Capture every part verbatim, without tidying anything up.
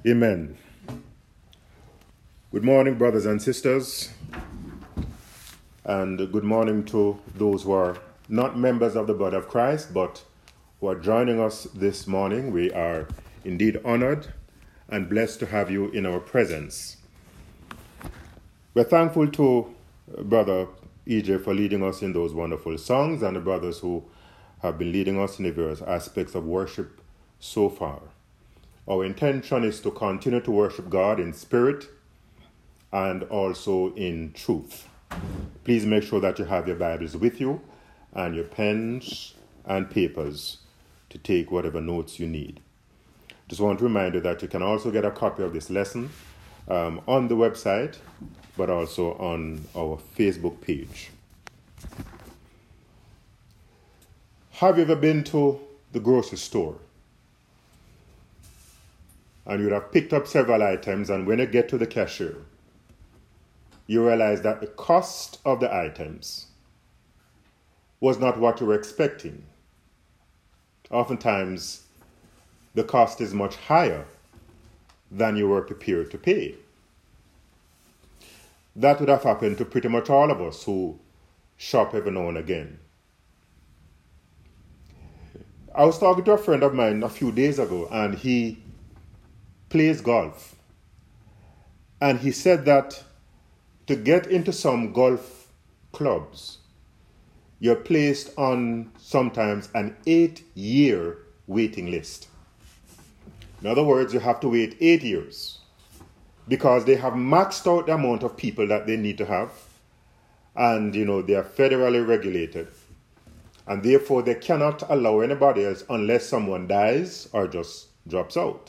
Amen. Good morning, brothers and sisters, and good morning to those who are not members of the body of Christ, but who are joining us this morning. We are indeed honored and blessed to have you in our presence. We're thankful to Brother E J for leading us in those wonderful songs, and the brothers who have been leading us in the various aspects of worship so far. Our intention is to continue to worship God in spirit and also in truth. Please make sure that you have your Bibles with you and your pens and papers to take whatever notes you need. Just want to remind you that you can also get a copy of this lesson um, on the website, but also on our Facebook page. Have you ever been to the grocery store? And you would have picked up several items, and when you get to the cashier, you realize that the cost of the items was not what you were expecting. Oftentimes, the cost is much higher than you were prepared to pay. That would have happened to pretty much all of us who shop every now and again. I was talking to a friend of mine a few days ago, and he plays golf. And he said that to get into some golf clubs, you're placed on sometimes an eight-year waiting list. In other words, you have to wait eight years because they have maxed out the amount of people that they need to have. And, you know, they are federally regulated. And therefore, they cannot allow anybody else unless someone dies or just drops out.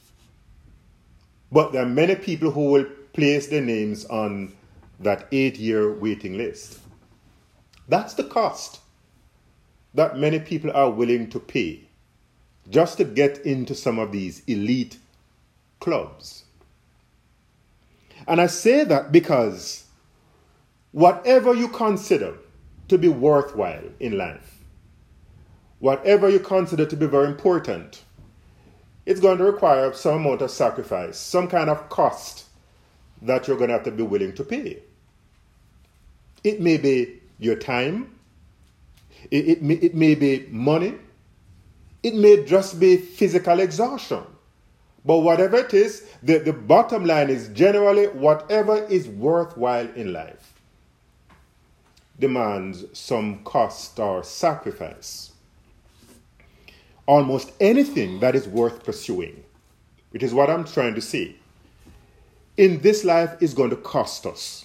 But there are many people who will place their names on that eight-year waiting list. That's the cost that many people are willing to pay just to get into some of these elite clubs. And I say that because whatever you consider to be worthwhile in life, whatever you consider to be very important, it's going to require some amount of sacrifice, some kind of cost that you're going to have to be willing to pay. It may be your time. It, it, may, it may be money. It may just be physical exhaustion. But whatever it is, the, the bottom line is generally whatever is worthwhile in life demands some cost or sacrifice. Almost anything that is worth pursuing, which is what I'm trying to say, in this life is going to cost us.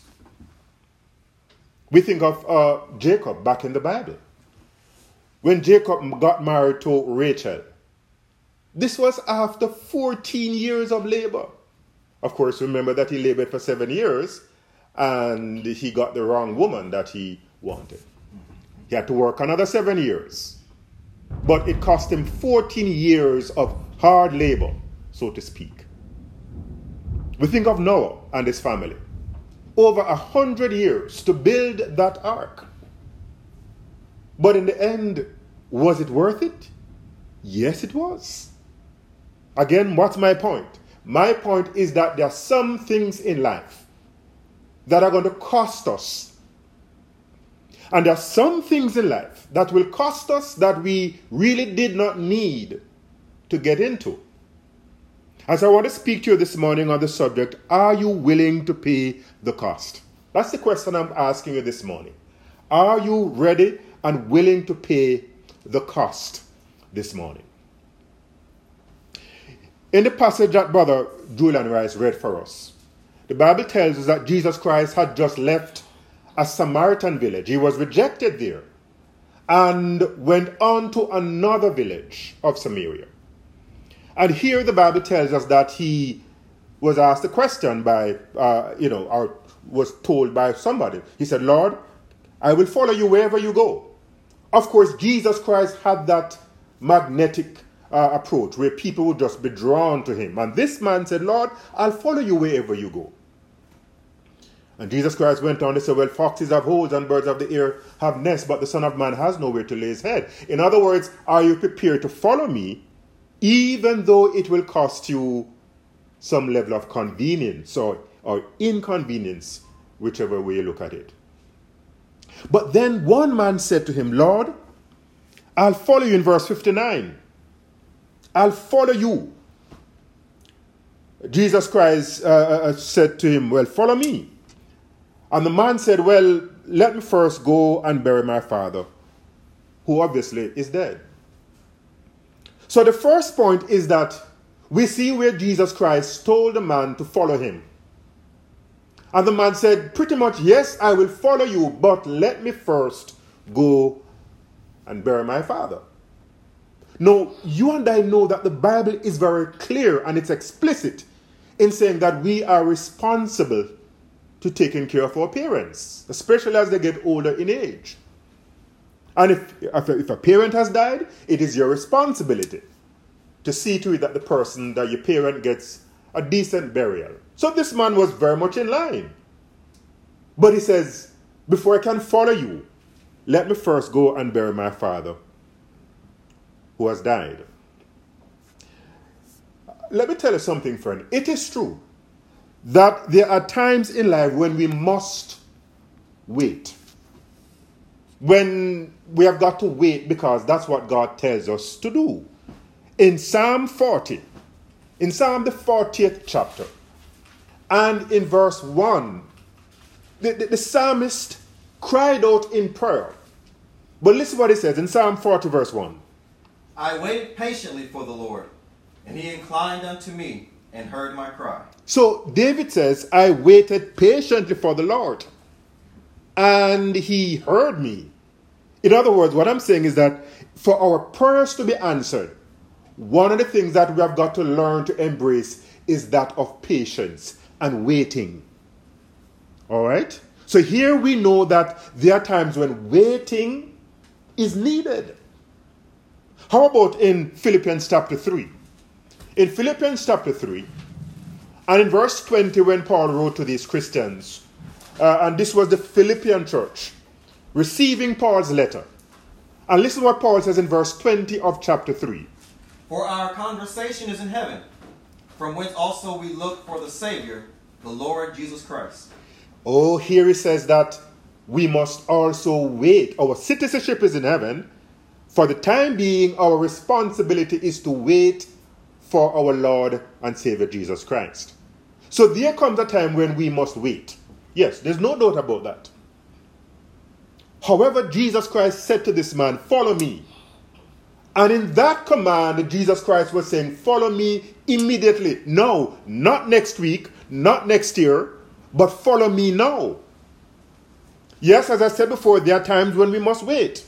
We think of uh, Jacob back in the Bible. When Jacob got married to Rachel, this was after fourteen years of labor. Of course, remember that he labored for seven years and he got the wrong woman that he wanted. He had to work another seven years. But it cost him fourteen years of hard labor, so to speak. We think of Noah and his family. Over a hundred years to build that ark. But in the end, was it worth it? Yes, it was. Again, what's my point? My point is that there are some things in life that are going to cost us. And there are some things in life that will cost us that we really did not need to get into. And so I want to speak to you this morning on the subject, are you willing to pay the cost? That's the question I'm asking you this morning. Are you ready and willing to pay the cost this morning? In the passage that Brother Julian Rice read for us, the Bible tells us that Jesus Christ had just left a Samaritan village. He was rejected there and went on to another village of Samaria. And here the Bible tells us that he was asked a question by, uh, you know, or was told by somebody. He said, Lord, I will follow you wherever you go. Of course, Jesus Christ had that magnetic uh, approach where people would just be drawn to him. And this man said, Lord, I'll follow you wherever you go. And Jesus Christ went on to say, well, foxes have holes and birds of the air have nests, but the Son of Man has nowhere to lay his head. In other words, are you prepared to follow me, even though it will cost you some level of convenience or, or inconvenience, whichever way you look at it. But then one man said to him, Lord, I'll follow you in verse fifty-nine. I'll follow you. Jesus Christ uh, uh, said to him, well, follow me. And the man said, well, let me first go and bury my father, who obviously is dead. So the first point is that we see where Jesus Christ told the man to follow him. And the man said, pretty much, yes, I will follow you, but let me first go and bury my father. Now, you and I know that the Bible is very clear and it's explicit in saying that we are responsible to taking care of our parents, especially as they get older in age. And if, if, if a parent has died, it is your responsibility to see to it that the person, that your parent gets a decent burial. So this man was very much in line. But he says, before I can follow you, let me first go and bury my father who has died. Let me tell you something, friend. It is true that there are times in life when we must wait. When we have got to wait because that's what God tells us to do. In Psalm forty, in Psalm the fortieth chapter, and in verse one, the, the, the psalmist cried out in prayer. But listen what it says in Psalm forty, verse one. I waited patiently for the Lord, and he inclined unto me and heard my cry. So David says, I waited patiently for the Lord, and he heard me. In other words, what I'm saying is that for our prayers to be answered, one of the things that we have got to learn to embrace is that of patience and waiting. All right? So here we know that there are times when waiting is needed. How about in Philippians chapter three? In Philippians chapter three, and in verse twenty, when Paul wrote to these Christians, uh, and this was the Philippian church receiving Paul's letter. And listen what Paul says in verse twenty of chapter three. For our conversation is in heaven, from whence also we look for the Savior, the Lord Jesus Christ. Oh, here he says that we must also wait. Our citizenship is in heaven. For the time being, our responsibility is to wait for our Lord and Savior Jesus Christ. So there comes a time when we must wait. Yes, there's no doubt about that. However, Jesus Christ said to this man, follow me. And in that command, Jesus Christ was saying, follow me immediately. No, not next week, not next year, but follow me now. Yes, as I said before, there are times when we must wait.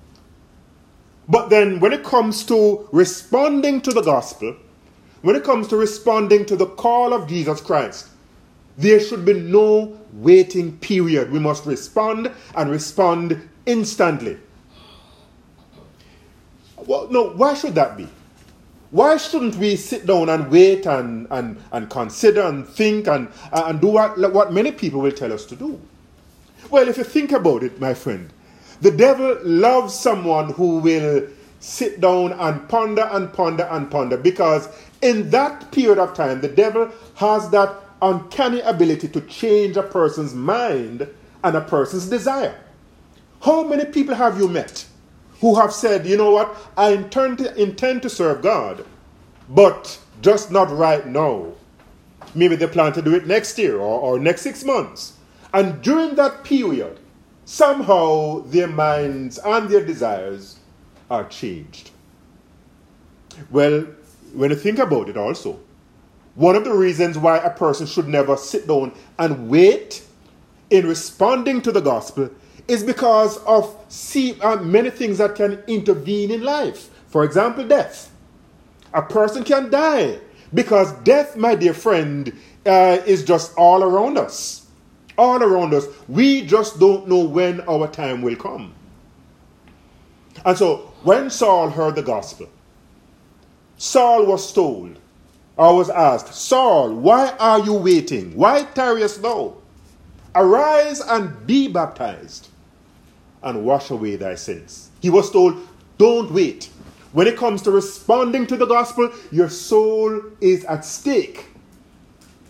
But then when it comes to responding to the gospel, when it comes to responding to the call of Jesus Christ, there should be no waiting period. We must respond and respond instantly. Well, no, why should that be? Why shouldn't we sit down and wait and, and, and consider and think and, and do what, what many people will tell us to do? Well, if you think about it, my friend, the devil loves someone who will sit down and ponder and ponder and ponder, because in that period of time, the devil has that uncanny ability to change a person's mind and a person's desire. How many people have you met who have said, you know what, I intend to, intend to serve God, but just not right now. Maybe they plan to do it next year or, or next six months. And during that period, somehow their minds and their desires are changed. Well, when you think about it also, one of the reasons why a person should never sit down and wait in responding to the gospel is because of see, uh, many things that can intervene in life. For example, death. A person can die because death, my dear friend, uh, is just all around us. All around us. We just don't know when our time will come. And so, when Saul heard the gospel, Saul was told, or was asked, Saul, why are you waiting? Why tarriest thou? Arise and be baptized, and wash away thy sins. He was told, don't wait. When it comes to responding to the gospel, your soul is at stake.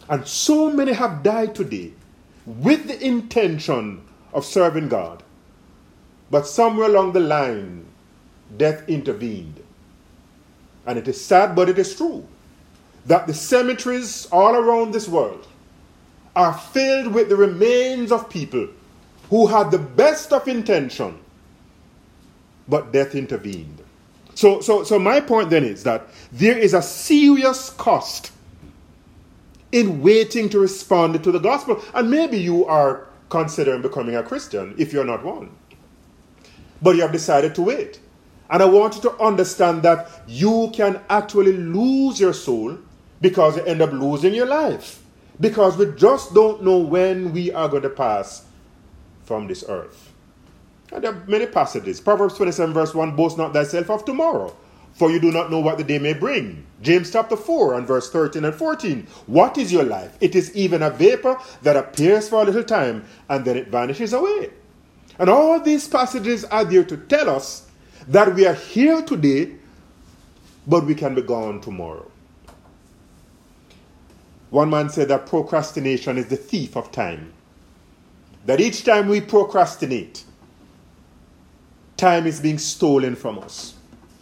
And so many have died today with the intention of serving God. But somewhere along the line, death intervened. And it is sad, but it is true, that the cemeteries all around this world are filled with the remains of people who had the best of intention, but death intervened. So, so, so my point then is that there is a serious cost in waiting to respond to the gospel. And maybe you are considering becoming a Christian if you're not one. But you have decided to wait. And I want you to understand that you can actually lose your soul because you end up losing your life. Because we just don't know when we are going to pass from this earth. And there are many passages. Proverbs twenty-seven verse one, boast not thyself of tomorrow, for you do not know what the day may bring. James chapter four and verse thirteen and fourteen. What is your life? It is even a vapor that appears for a little time and then it vanishes away. And all these passages are there to tell us that we are here today, but we can be gone tomorrow. One man said that procrastination is the thief of time. That each time we procrastinate, time is being stolen from us.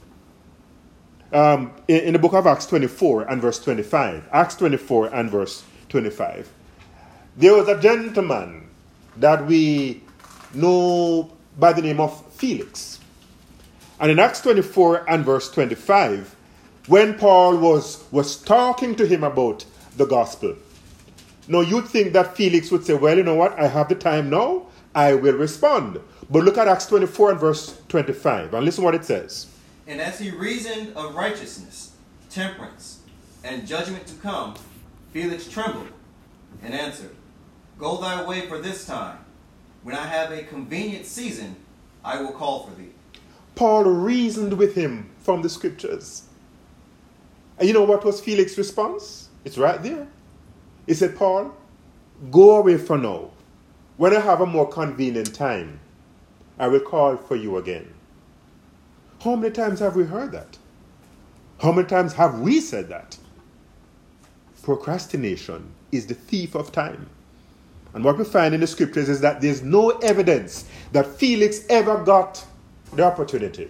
Um, in, in the book of Acts twenty-four and verse twenty-five, Acts twenty-four and verse twenty-five, there was a gentleman that we know by the name of Felix. And in Acts twenty-four and verse twenty-five, when Paul was, was talking to him about the gospel, now you'd think that Felix would say, well, you know what, I have the time now, I will respond. But look at Acts twenty-four and verse twenty-five, and listen what it says. And as he reasoned of righteousness, temperance, and judgment to come, Felix trembled and answered, Go thy way for this time. When I have a convenient season, I will call for thee. Paul reasoned with him from the scriptures. And you know what was Felix's response? It's right there. He said, Paul, go away for now. When I have a more convenient time, I will call for you again. How many times have we heard that? How many times have we said that? Procrastination is the thief of time. And what we find in the scriptures is that there's no evidence that Felix ever got the opportunity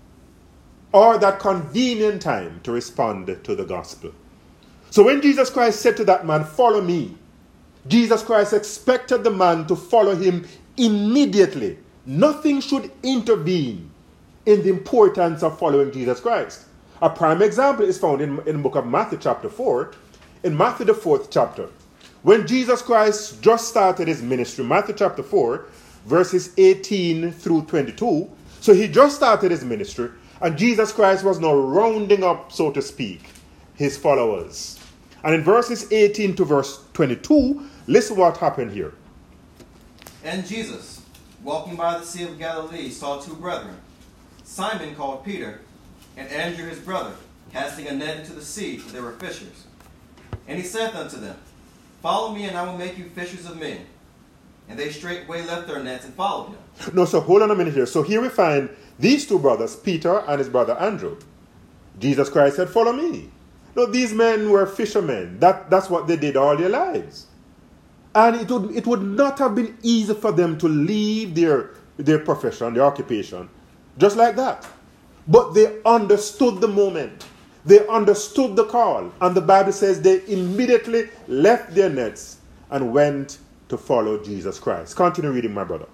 or that convenient time to respond to the gospel. So when Jesus Christ said to that man, follow me, Jesus Christ expected the man to follow him immediately. Nothing should intervene in the importance of following Jesus Christ. A prime example is found in, in the book of Matthew chapter four. In Matthew the fourth chapter, when Jesus Christ just started his ministry, Matthew chapter four, verses eighteen through twenty-two. So he just started his ministry, and Jesus Christ was now rounding up, so to speak, his followers. And in verses eighteen to verse twenty-two, listen what happened here. And Jesus, walking by the Sea of Galilee, saw two brethren, Simon called Peter, and Andrew his brother, casting a net into the sea, for they were fishers. And he saith unto them, Follow me, and I will make you fishers of men. And they straightway left their nets and followed him. No, so hold on a minute here. So here we find these two brothers, Peter and his brother Andrew. Jesus Christ said, follow me. No, these men were fishermen. That, that's what they did all their lives. And it would, it would not have been easy for them to leave their, their profession, their occupation, just like that. But they understood the moment. They understood the call. And the Bible says they immediately left their nets and went to follow Jesus Christ. Continue reading, my brother.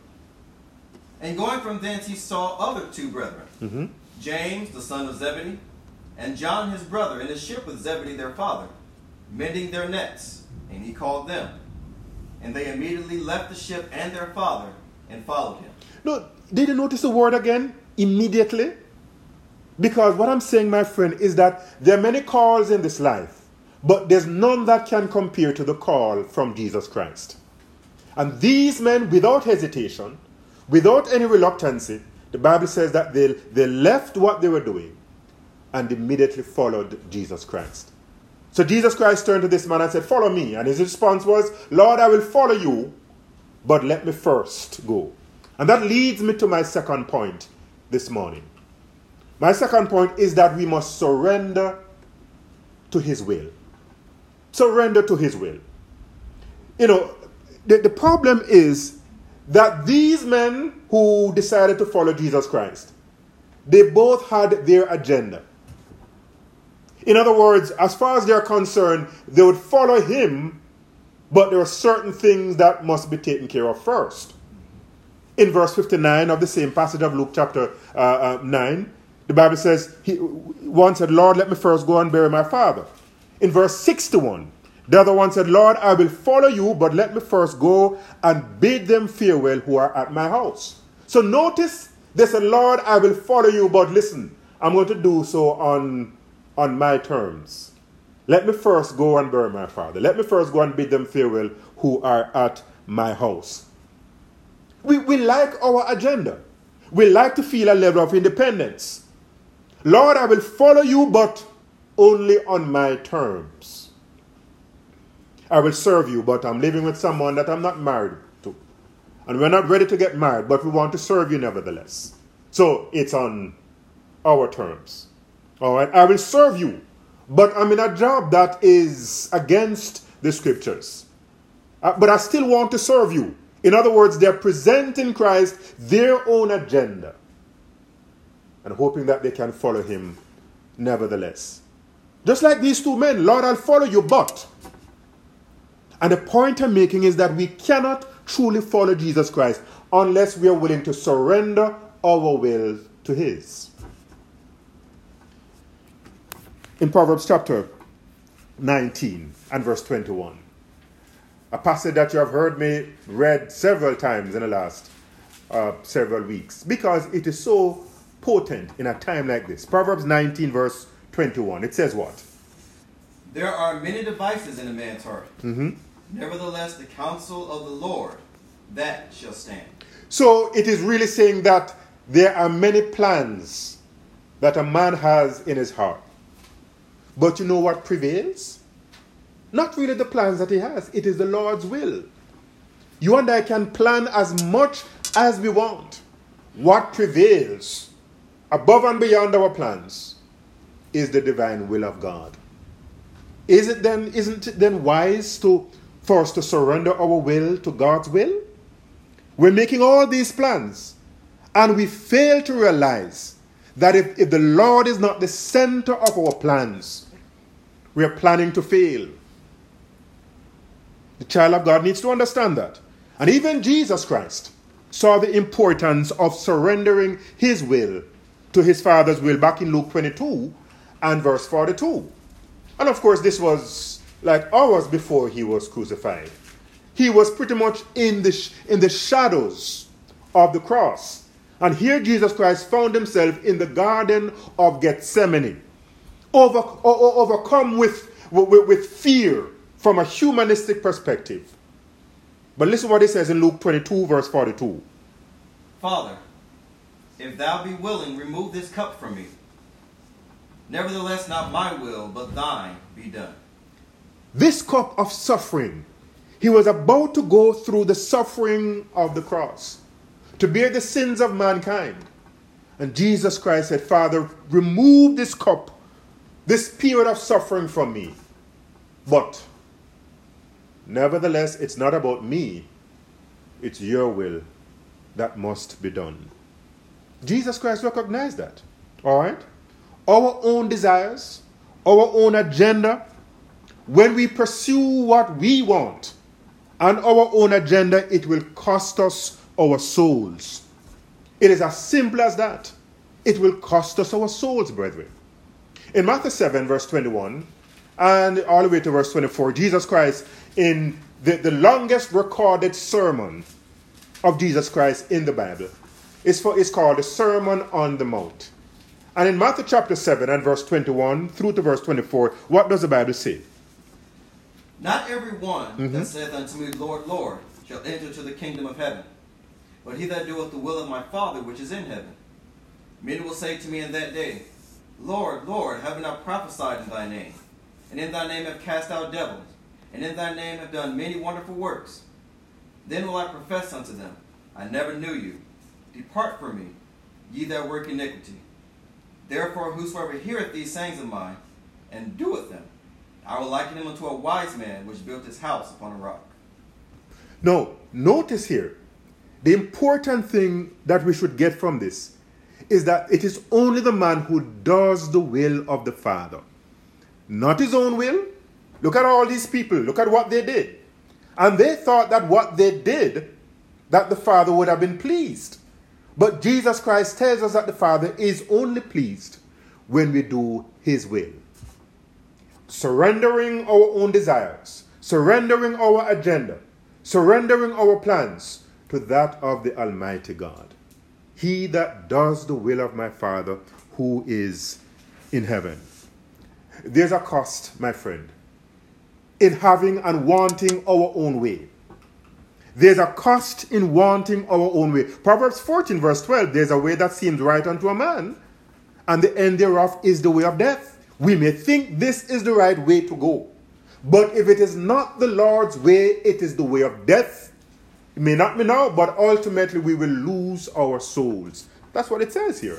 And going from thence he saw other two brethren, Mm-hmm. James the son of Zebedee, and John his brother, in the ship with Zebedee their father, mending their nets. And he called them. And they immediately left the ship and their father and followed him. No, did you notice the word again? Immediately? Because what I'm saying, my friend, is that there are many calls in this life, but there's none that can compare to the call from Jesus Christ. And these men, without hesitation, without any reluctancy, the Bible says that they, they left what they were doing and immediately followed Jesus Christ. So Jesus Christ turned to this man and said, follow me. And his response was, Lord, I will follow you, but let me first go. And that leads me to my second point this morning. My second point is that we must surrender to his will. surrender to his will. You know, the, the problem is that these men who decided to follow Jesus Christ, they both had their agenda. In other words, as far as they're concerned, they would follow him, but there are certain things that must be taken care of first. In verse fifty-nine of the same passage of Luke chapter uh, uh, nine, the Bible says, he, one said, Lord, let me first go and bury my father. In verse sixty-one, the other one said, Lord, I will follow you, but let me first go and bid them farewell who are at my house. So notice, they said, Lord, I will follow you, but listen, I'm going to do so on, on my terms. Let me first go and bury my father. Let me first go and bid them farewell who are at my house. We, we like our agenda. We like to feel a level of independence. Lord, I will follow you, but only on my terms. I will serve you, but I'm living with someone that I'm not married to. And we're not ready to get married, but we want to serve you nevertheless. So it's on our terms. All right, I will serve you, but I'm in a job that is against the scriptures. Uh, but I still want to serve you. In other words, they're presenting Christ their own agenda and hoping that they can follow him nevertheless. Just like these two men, Lord, I'll follow you, but. And the point I'm making is that we cannot truly follow Jesus Christ unless we are willing to surrender our will to his. In Proverbs chapter nineteen and verse twenty-one, a passage that you have heard me read several times in the last uh, several weeks, because it is so potent in a time like this. Proverbs nineteen verse twenty-one, it says what? There are many devices in a man's heart. Mm-hmm. Nevertheless, the counsel of the Lord, that shall stand. So it is really saying that there are many plans that a man has in his heart. But you know what prevails? Not really the plans that he has. It is the Lord's will. You and I can plan as much as we want. What prevails above and beyond our plans is the divine will of God. Is it then, isn't it then wise to, for us to surrender our will to God's will? We're making all these plans, and we fail to realize that if, if the Lord is not the center of our plans, we are planning to fail. The child of God needs to understand that. And even Jesus Christ saw the importance of surrendering his will to his Father's will back in Luke twenty-two and verse forty-two. And of course, this was like hours before he was crucified. He was pretty much in the, sh- in the shadows of the cross. And here Jesus Christ found himself in the Garden of Gethsemane, over, o- overcome with, with, with fear from a humanistic perspective. But listen what he says in Luke twenty-two, verse forty-two. Father, if thou be willing, remove this cup from me. Nevertheless, not my will, but thine be done. This cup of suffering, he was about to go through the suffering of the cross, to bear the sins of mankind. And Jesus Christ said, Father, remove this cup, this period of suffering from me. But, nevertheless, it's not about me. It's your will that must be done. Jesus Christ recognized that. All right? Our own desires, our own agenda, when we pursue what we want and our own agenda, it will cost us our souls. It is as simple as that. It will cost us our souls, brethren. In Matthew seven, verse twenty-one, and all the way to verse twenty-four, Jesus Christ, in the, the longest recorded sermon of Jesus Christ in the Bible, is for, is called the Sermon on the Mount. And in Matthew chapter seven and verse twenty-one through to verse twenty-four, what does the Bible say? Not every one mm-hmm. that saith unto me, Lord, Lord, shall enter to the kingdom of heaven, but he that doeth the will of my Father which is in heaven. Many will say to me in that day, Lord, Lord, have we not prophesied in thy name? And in thy name have cast out devils, and in thy name have done many wonderful works. Then will I profess unto them, I never knew you. Depart from me, ye that work iniquity. Therefore whosoever heareth these sayings of mine, and doeth them, I will liken him unto a wise man which built his house upon a rock. Now, notice here, the important thing that we should get from this is that it is only the man who does the will of the Father, not his own will. Look at all these people. Look at what they did. And they thought that what they did, that the Father would have been pleased. But Jesus Christ tells us that the Father is only pleased when we do his will. Surrendering our own desires, surrendering our agenda, surrendering our plans to that of the Almighty God. He that does the will of my Father who is in heaven. There's a cost, my friend, in having and wanting our own way. There's a cost in wanting our own way. Proverbs fourteen verse twelve, there's a way that seems right unto a man, and the end thereof is the way of death. We may think this is the right way to go, but if it is not the Lord's way, it is the way of death. It may not be now, but ultimately we will lose our souls. That's what it says here.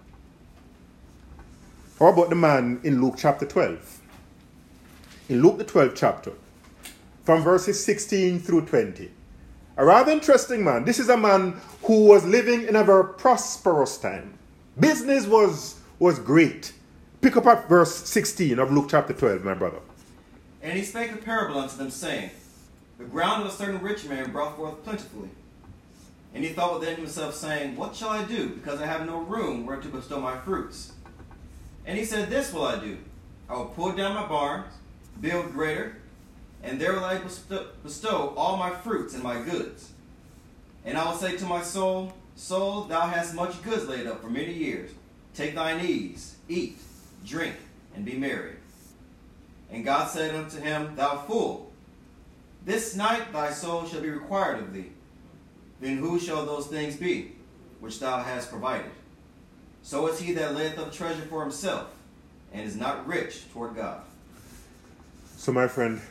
How about the man in Luke chapter twelve? In Luke the twelfth chapter, from verses sixteen through twenty. A rather interesting man. This is a man who was living in a very prosperous time. Business was, was great. Pick up at verse sixteen of Luke chapter twelve, my brother. And he spake a parable unto them, saying, The ground of a certain rich man brought forth plentifully. And he thought within himself, saying, What shall I do, because I have no room where to bestow my fruits? And he said, This will I do. I will pull down my barns, build greater, and there will I bestow, bestow all my fruits and my goods. And I will say to my soul, Soul, thou hast much goods laid up for many years. Take thine ease, eat, drink, and be merry. And God said unto him, Thou fool, this night thy soul shall be required of thee. Then who shall those things be, which thou hast provided? So is he that layeth up treasure for himself, and is not rich toward God. So, my friend,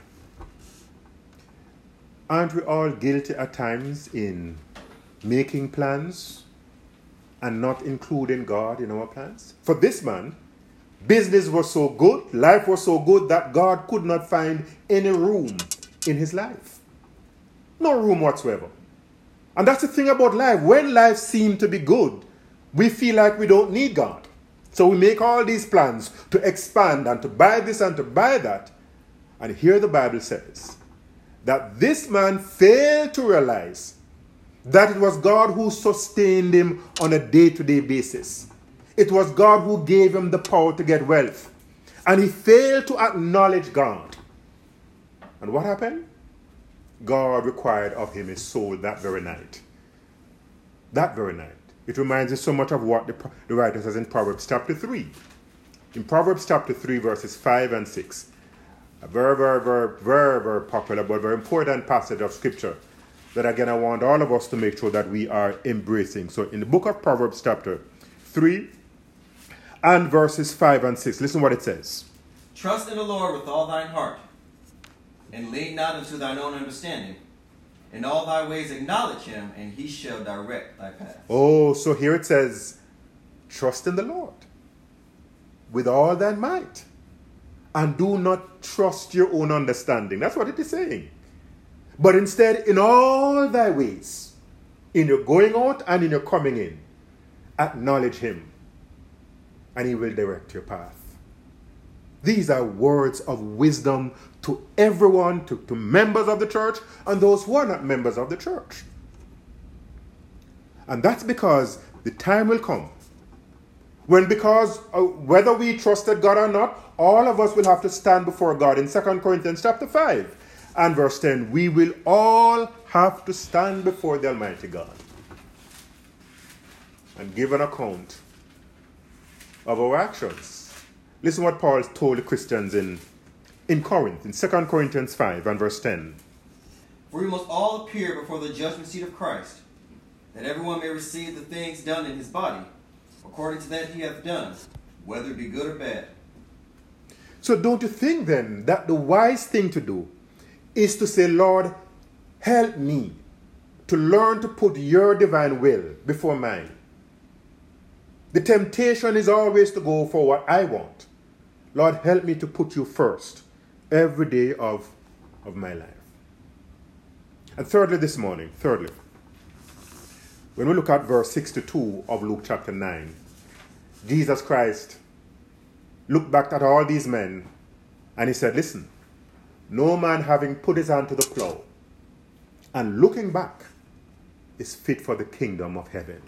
aren't we all guilty at times in making plans and not including God in our plans? For this man, business was so good, life was so good that God could not find any room in his life. No room whatsoever. And that's the thing about life. When life seems to be good, we feel like we don't need God. So we make all these plans to expand and to buy this and to buy that. And here the Bible says that this man failed to realize that it was God who sustained him on a day-to-day basis. It was God who gave him the power to get wealth. And he failed to acknowledge God. And what happened? God required of him his soul that very night. That very night. It reminds us so much of what the, the writer says in Proverbs chapter three. In Proverbs chapter three, verses five and six. A very, very, very, very, very popular but very important passage of scripture that, again, I want all of us to make sure that we are embracing. So in the book of Proverbs chapter three and verses five and six, listen what it says. Trust in the Lord with all thine heart, and lean not unto thine own understanding. In all thy ways acknowledge him, and he shall direct thy path. Oh, so here it says, trust in the Lord with all thine might, and do not trust your own understanding. That's what it is saying. But instead, in all thy ways, in your going out and in your coming in, acknowledge him, and he will direct your path. These are words of wisdom to everyone, to, to members of the church, and those who are not members of the church. And that's because the time will come when, because uh, whether we trusted God or not, all of us will have to stand before God. In Second Corinthians chapter five and verse ten, we will all have to stand before the Almighty God and give an account of our actions. Listen what Paul told the Christians in, in Corinth, in Second Corinthians five and verse ten. For we must all appear before the judgment seat of Christ, that everyone may receive the things done in his body, according to that he hath done, whether it be good or bad. So don't you think then that the wise thing to do is to say, Lord, help me to learn to put your divine will before mine. The temptation is always to go for what I want. Lord, help me to put you first every day of, of my life. And thirdly, this morning, thirdly, when we look at verse sixty-two of Luke chapter nine, Jesus Christ looked back at all these men and he said, listen, no man having put his hand to the plow and looking back is fit for the kingdom of heaven.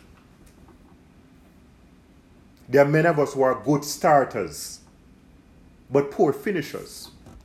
There are many of us who are good starters, but poor finishers.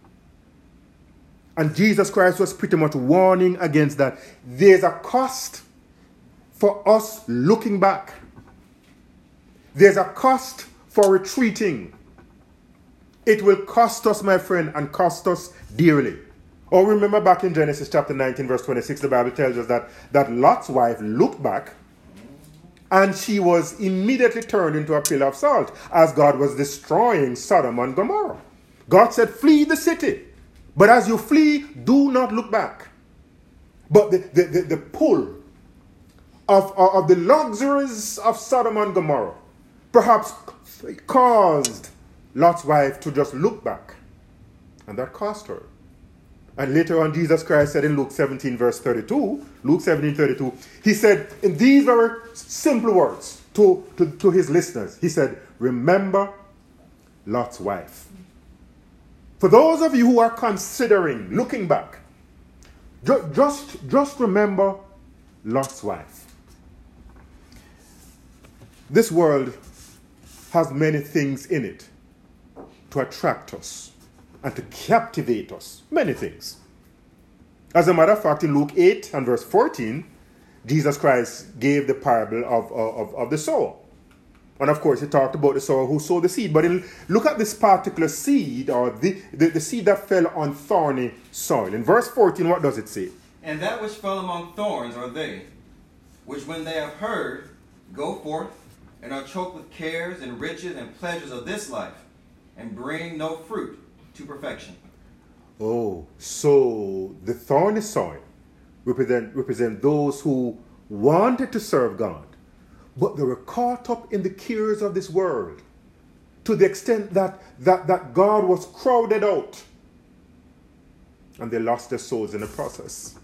And Jesus Christ was pretty much warning against that. There's a cost for us looking back. There's a cost for retreating. It will cost us, my friend, and cost us dearly. Or remember back in Genesis chapter nineteen, verse twenty-six, the Bible tells us that, that Lot's wife looked back and she was immediately turned into a pillar of salt as God was destroying Sodom and Gomorrah. God said, flee the city. But as you flee, do not look back. But the, the, the, the pull of, of the luxuries of Sodom and Gomorrah perhaps caused Lot's wife to just look back. And that cost her. And later on, Jesus Christ said in Luke seventeen, verse thirty-two, Luke seventeen, thirty-two, he said in these very simple words to, to, to his listeners, he said, remember Lot's wife. For those of you who are considering looking back, ju- just, just remember Lot's wife. This world has many things in it to attract us and to captivate us. Many things. As a matter of fact, in Luke eight and verse fourteen, Jesus Christ gave the parable of, of, of the sower. And of course, he talked about the sower who sowed the seed. But in, look at this particular seed, or the, the, the seed that fell on thorny soil. In verse fourteen, what does it say? And that which fell among thorns are they, which when they have heard, go forth, and are choked with cares and riches and pleasures of this life, and bring no fruit to perfection. Oh, so the thorny soil represent, represent those who wanted to serve God, but they were caught up in the cares of this world to the extent that, that, that God was crowded out, and they lost their souls in the process.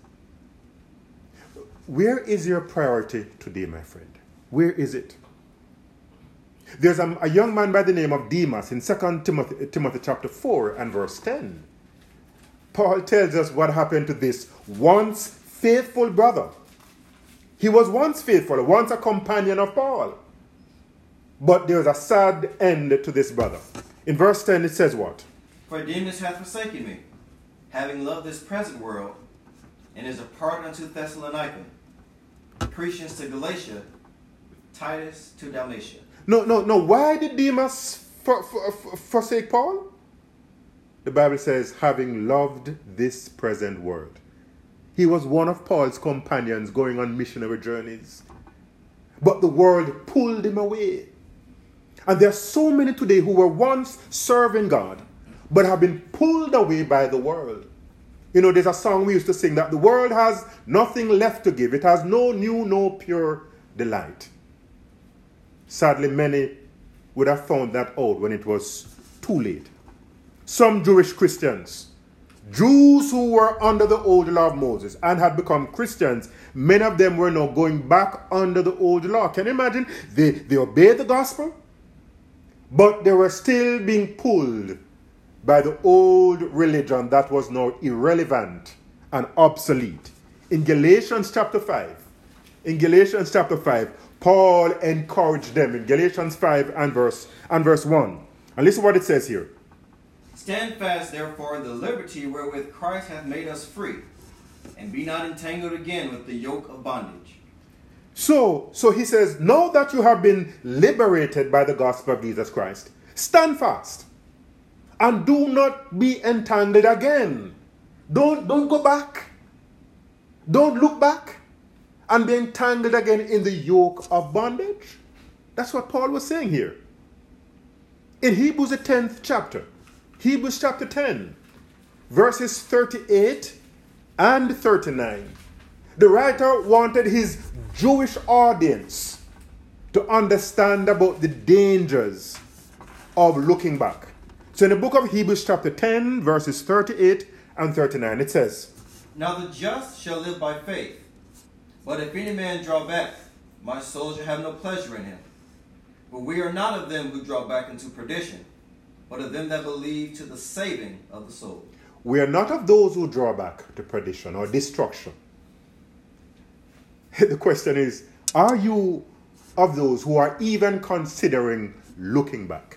Where is your priority today, my friend? Where is it? There's a, a young man by the name of Demas in Second Timothy, Timothy chapter four and verse ten. Paul tells us what happened to this once faithful brother. He was once faithful, once a companion of Paul. But there was a sad end to this brother. In verse ten it says what? For Demas hath forsaken me, having loved this present world, and is departed unto Thessalonica, Crescens to Galatia, Titus to Dalmatia. No, no, no. Why did Demas for, for, for, forsake Paul? The Bible says, having loved this present world. He was one of Paul's companions going on missionary journeys. But the world pulled him away. And there are so many today who were once serving God, but have been pulled away by the world. You know, there's a song we used to sing that the world has nothing left to give. It has no new, no pure delight. Sadly, many would have found that out when it was too late. Some Jewish Christians, Jews who were under the old law of Moses and had become Christians, many of them were now going back under the old law. Can you imagine? They, they obeyed the gospel, but they were still being pulled by the old religion that was now irrelevant and obsolete. In Galatians chapter five, in Galatians chapter five, Paul encouraged them in Galatians five and verse and verse one. And listen what it says here. Stand fast, therefore, in the liberty wherewith Christ hath made us free, and be not entangled again with the yoke of bondage. So, so he says, now that you have been liberated by the gospel of Jesus Christ, stand fast. And do not be entangled again. Don't, don't go back. Don't look back and be entangled again in the yoke of bondage. That's what Paul was saying here. In Hebrews the tenth chapter, Hebrews chapter ten, verses thirty-eight and thirty-nine, the writer wanted his Jewish audience to understand about the dangers of looking back. So in the book of Hebrews chapter ten, verses thirty-eight and thirty-nine, it says, Now the just shall live by faith. But if any man draw back, my soul shall have no pleasure in him. For we are not of them who draw back into perdition, but of them that believe to the saving of the soul. We are not of those who draw back to perdition or destruction. The question is, are you of those who are even considering looking back?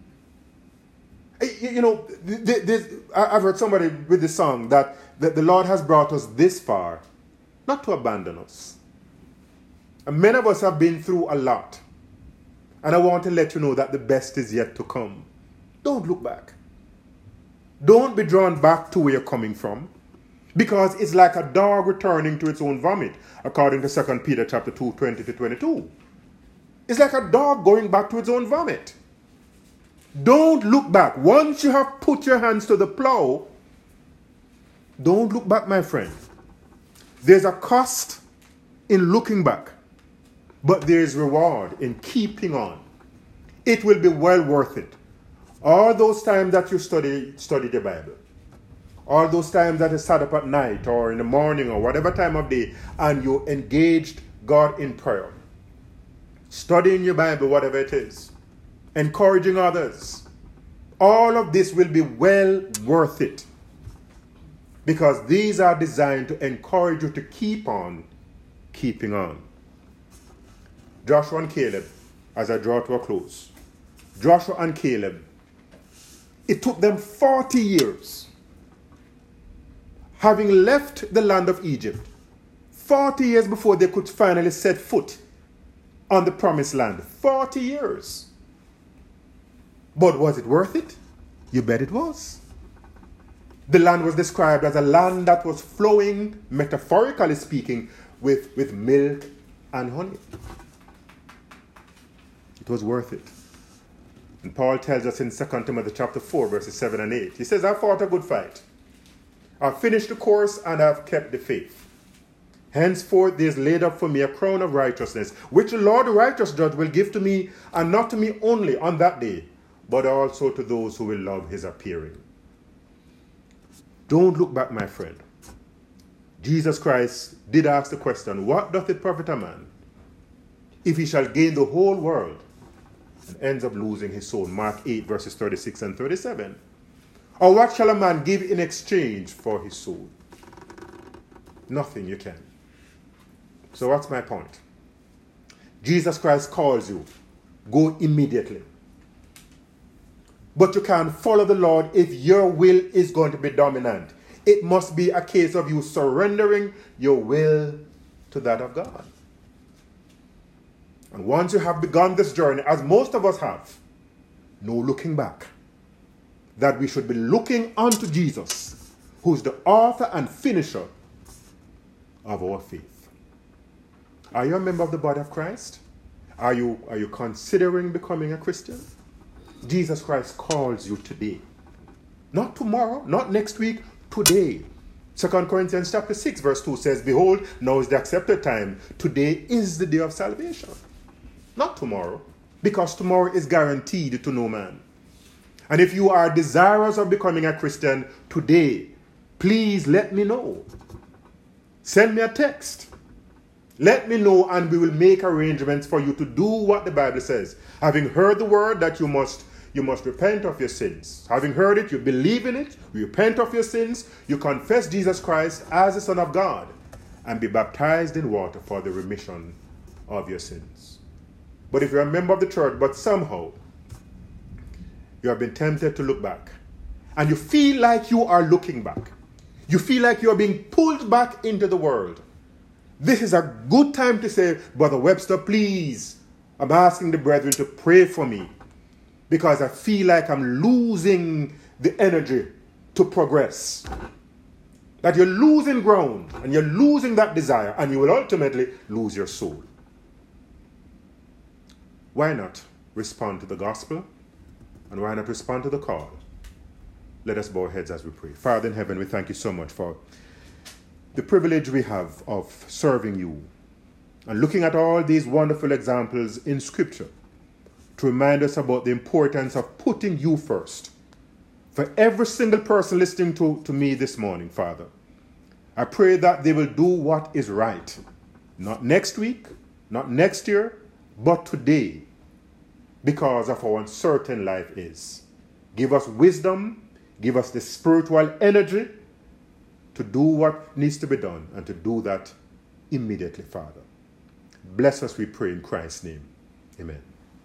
You know, I've heard somebody with the song that the Lord has brought us this far, not to abandon us. And many of us have been through a lot. And I want to let you know that the best is yet to come. Don't look back. Don't be drawn back to where you're coming from. Because it's like a dog returning to its own vomit, according to Second Peter chapter two, twenty to twenty-two. It's like a dog going back to its own vomit. Don't look back. Once you have put your hands to the plow, don't look back, my friend. There's a cost in looking back, but there is reward in keeping on. It will be well worth it. All those times that you study, study the Bible, all those times that you sat up at night or in the morning or whatever time of day and you engaged God in prayer, studying your Bible, whatever it is, encouraging others, all of this will be well worth it, because these are designed to encourage you to keep on keeping on. Joshua and Caleb, as I draw to a close, Joshua and Caleb, it took them forty years, having left the land of Egypt, forty years before they could finally set foot on the promised land. forty years. But was it worth it? You bet it was. The land was described as a land that was flowing, metaphorically speaking, with, with milk and honey. It was worth it. And Paul tells us in Second Timothy chapter four, verses seven and eight. He says, I fought a good fight. I've finished the course and I've kept the faith. Henceforth there is laid up for me a crown of righteousness, which the Lord the righteous judge will give to me, and not to me only on that day, but also to those who will love his appearing. Don't look back, my friend. Jesus Christ did ask the question, what doth it profit a man if he shall gain the whole world and ends up losing his soul? Mark eight, verses thirty-six and thirty-seven. Or what shall a man give in exchange for his soul? Nothing you can. So what's my point? Jesus Christ calls you. Go immediately. But you can't follow the Lord if your will is going to be dominant. It must be a case of you surrendering your will to that of God. And once you have begun this journey, as most of us have, no looking back. That we should be looking unto Jesus, who's the author and finisher of our faith. Are you a member of the body of Christ? Are you, are you considering becoming a Christian? Jesus Christ calls you today. Not tomorrow, not next week, today. Second Corinthians chapter six, verse two says, behold, now is the accepted time. Today is the day of salvation. Not tomorrow, because tomorrow is guaranteed to no man. And if you are desirous of becoming a Christian today, please let me know. Send me a text. Let me know, and we will make arrangements for you to do what the Bible says. Having heard the word that you must you must repent of your sins. Having heard it, you believe in it, you repent of your sins, you confess Jesus Christ as the Son of God, and be baptized in water for the remission of your sins. But if you're a member of the church, but somehow you have been tempted to look back, and you feel like you are looking back, you feel like you are being pulled back into the world, this is a good time to say, Brother Webster, please, I'm asking the brethren to pray for me, because I feel like I'm losing the energy to progress. That you're losing ground, and you're losing that desire, and you will ultimately lose your soul. Why not respond to the gospel? And why not respond to the call? Let us bow our heads as we pray. Father in heaven, we thank you so much for the privilege we have of serving you and looking at all these wonderful examples in Scripture to remind us about the importance of putting you first For every single person listening to, to me this morning, Father, I pray that they will do what is right. Not next week, not next year, but today, because of how uncertain life is. Give us wisdom, give us the spiritual energy to do what needs to be done, and to do that immediately, Father. Bless us, we pray in Christ's name. Amen.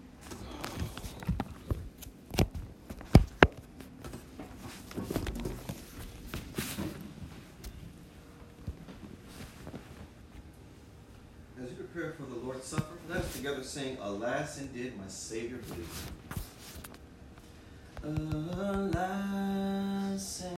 As you prepare for the Lord's Supper, let us together sing, Alas, indeed, my Savior bleeds. Alas.